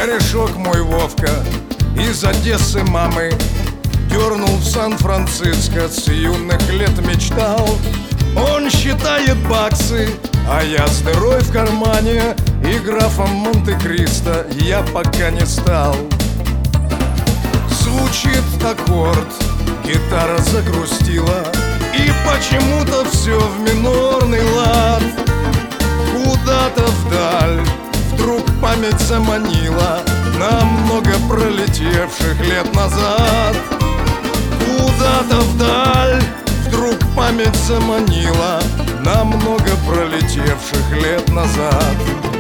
Корешок мой Вовка из Одессы мамы дернул в Сан-Франциско, с юных лет мечтал. Он считает баксы, а я с дырой в кармане, и графом Монте-Кристо я пока не стал. Звучит аккорд, гитара загрустила, и почему-то все в минорный лад. Куда-то вдаль вдруг память заманила на много пролетевших лет назад. Куда-то вдаль вдруг память заманила на много пролетевших лет назад.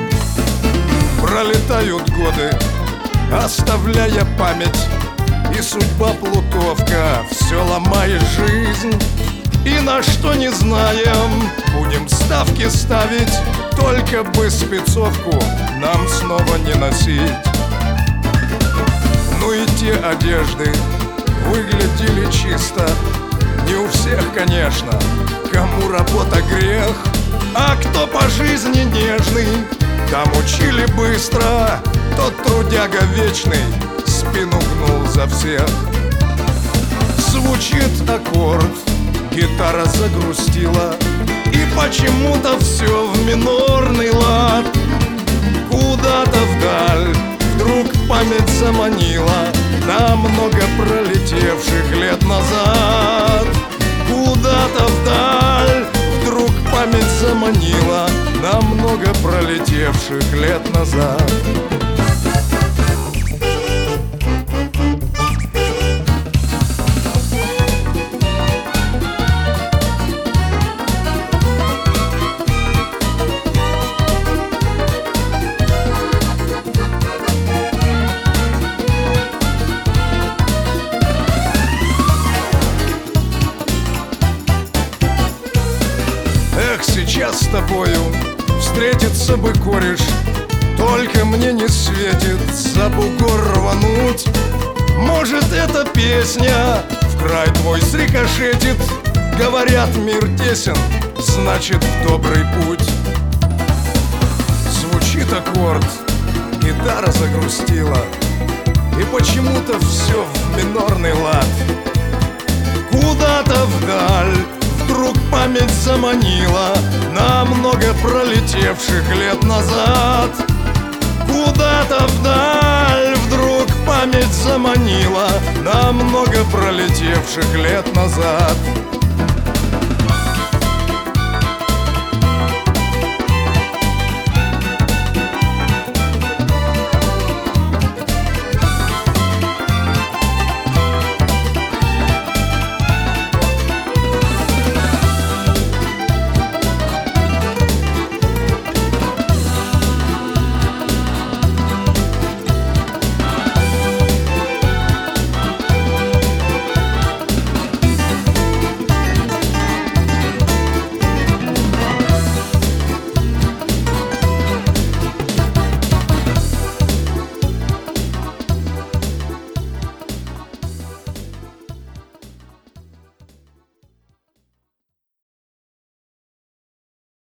Пролетают годы, оставляя память, и судьба плутовка все ломает жизнь. И на что не знаем, будем ставки ставить, только бы спецовку нам снова не носить. Ну и те одежды выглядели чисто, не у всех, конечно, кому работа грех. А кто по жизни нежный, там учили быстро, тот трудяга вечный спину гнул за всех. Звучит аккорд, гитара загрустила, и почему-то все в минорный лад. Куда-то вдаль вдруг память заманила на много пролетевших лет назад. Куда-то вдаль вдруг память заманила на много пролетевших лет назад. Сейчас с тобою встретиться бы кореш, только мне не светит за бугор рвануть. Может, эта песня в край твой срикошетит. Говорят, мир тесен, значит, в добрый путь. Звучит аккорд, гитара загрустила, и почему-то все в минорный лад. Куда-то вдаль вдруг память заманила на много пролетевших лет назад. Куда-то вдаль вдруг память заманила на много пролетевших лет назад.